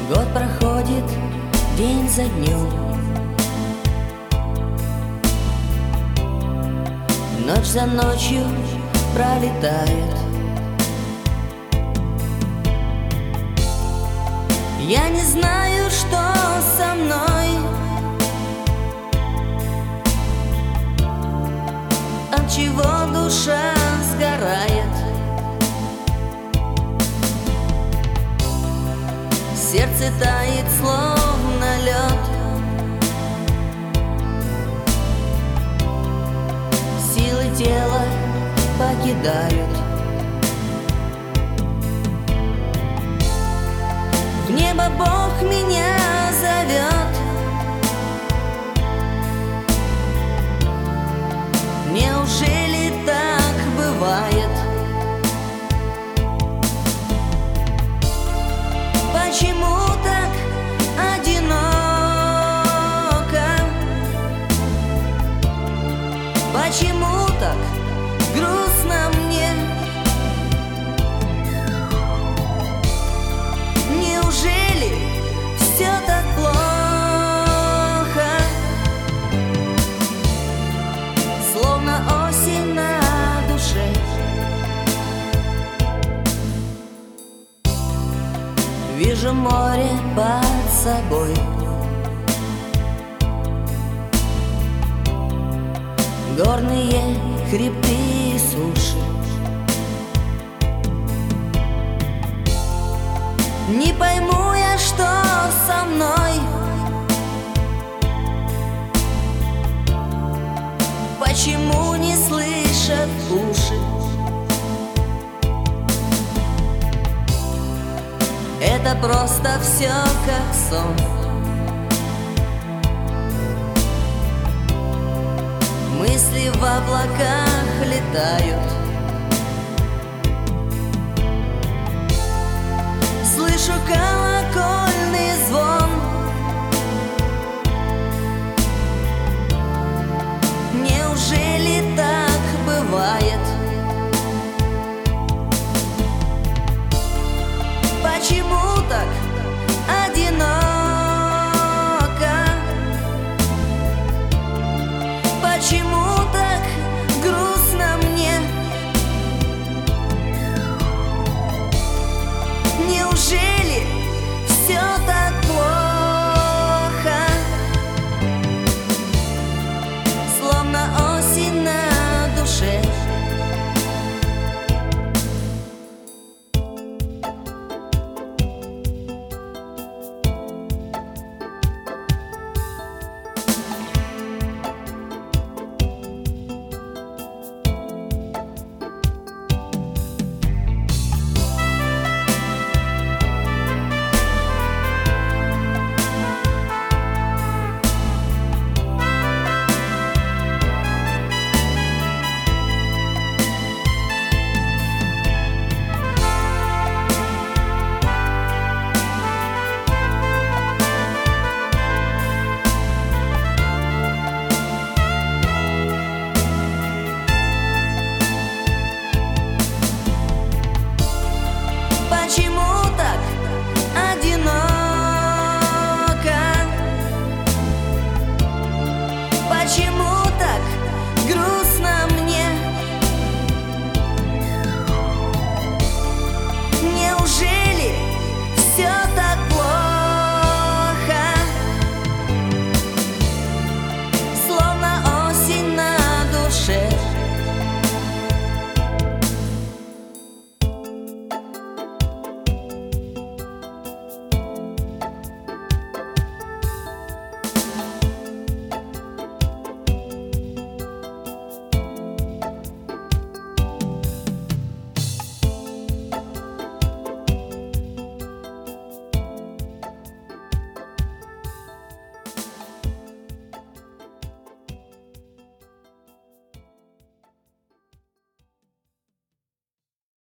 Год проходит день за днем, ночь за ночью пролетает. Я не знаю, что со мной, от чего душа сгорает. Сердце тает, словно лед. Силы тела покидают. В небо Бог меня зовет. Неужели так бывает? Почему так одиноко? Почему так грустно мне? Неужели все так плохо? Словно осень на душе. Вижу море под собой, горные хребты и суши. Не пойму я, что со мной. Почему не слышат уши? Это просто все как сон. Мысли в облаках летают. Слышу колокола